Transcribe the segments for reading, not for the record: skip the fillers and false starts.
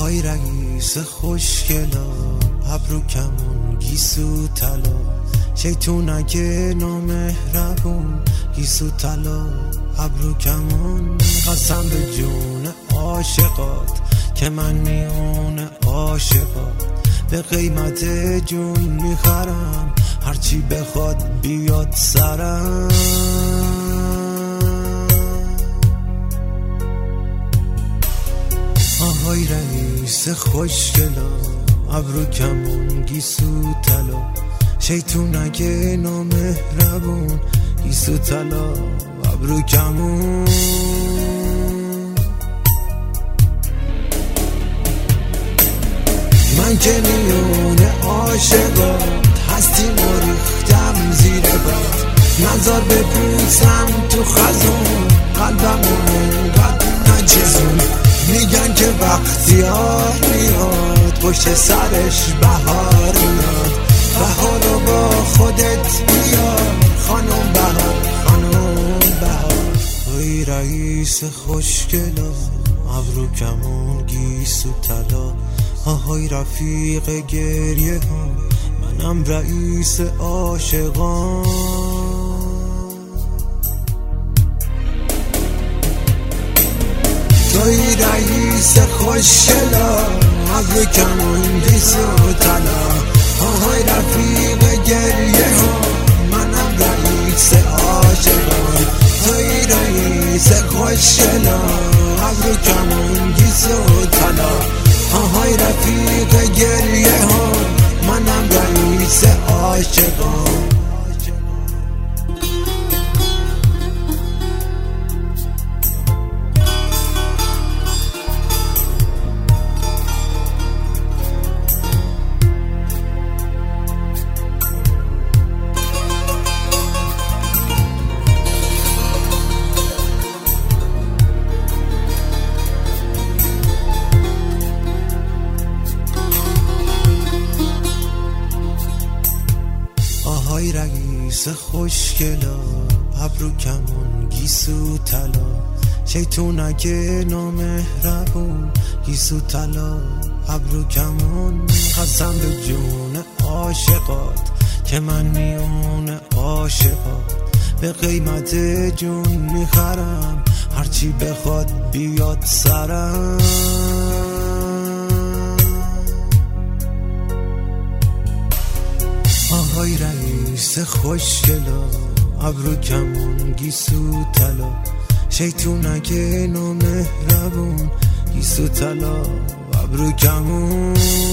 آهای رئیس خوشگلا، ابرو کمون گیسو طلا، شیطونک نامهربون گیسو طلا، ابرو کمون. قسم به جون عاشقات که من میون عاشقات، به قیمت جون میخرم هرچی بخواد بیاد سرم. آهای رئیس خوشگلا، ابرو کمون گیسو طلا، شیطونک نامهربون گیسو طلا، ابرو کمون. من که میون عاشقات هستیم و ریختم زیر باد، نظر بپوسم تو خزون قلبم اونقدر نچزون. میگن که بختیار میاد پشت سرش بهار میاد، بهار رو با خودت بیار خانم بهار، خانم بهار. توی رئیس خوشگلا، ابرو کمون گیسو طلا، آهای رفیق گریه ها، منم رئیس عاشقان. توی رئیس خوشگلا، ابرو کمون گیسو طلا، آهای رفیق گریه ها، منم رئیس عاشقان. توی رئیس خوشگلا، ابرو کمون گیسو طلا، آهای رفیق گریه ها، منم رئیس عاشقان. آهای رئیس خوشگلا، ابرو کمون گیسو طلا، شیطونک نامهربون گیسو طلا، ابرو کمون. قسم به جون عاشقات که من میون عاشقات، به قیمت جون میخرم هرچی بخواد بیاد سرم. آهای رئیس خوشگلا، ابرو کمون گیسو طلا، شیطونک نامهربون گیسو طلا، ابرو کمون.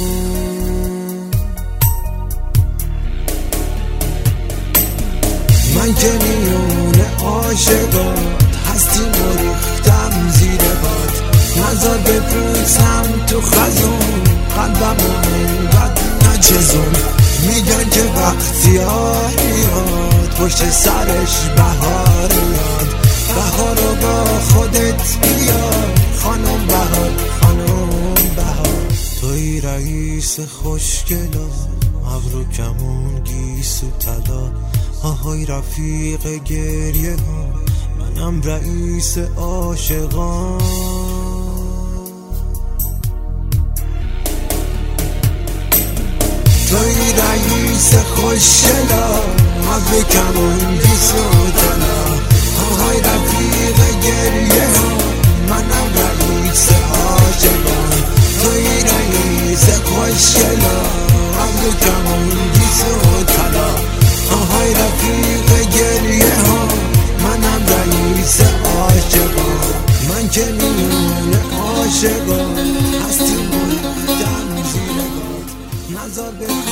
من که میون عاشقات هستیم و ریختم زیر باد، نظر بپوسم تو خزون قلبم اونقدر نچزون. میگن که بختیار میاد پشت سرش بهار میاد، بهار رو با خودت بیار خانم بهار، خانم بهار. توی رئیس خوشگلا، ابرو کمون گیسو طلا، آهای رفیق گریه ها، منم رئیس عاشقان. توی رئیس خوشگلا، ابرو کمون گیسو طلا، آهای رفیق گریه ها، منم رئیس عاشقان. توی رئیس خوشگلا، ابرو کمون گیسو طلا، آهای رفیق گریه ها، منم رئیس عاشقان. من که میون عاشقان هستیم و ریختم زیر باد، نظر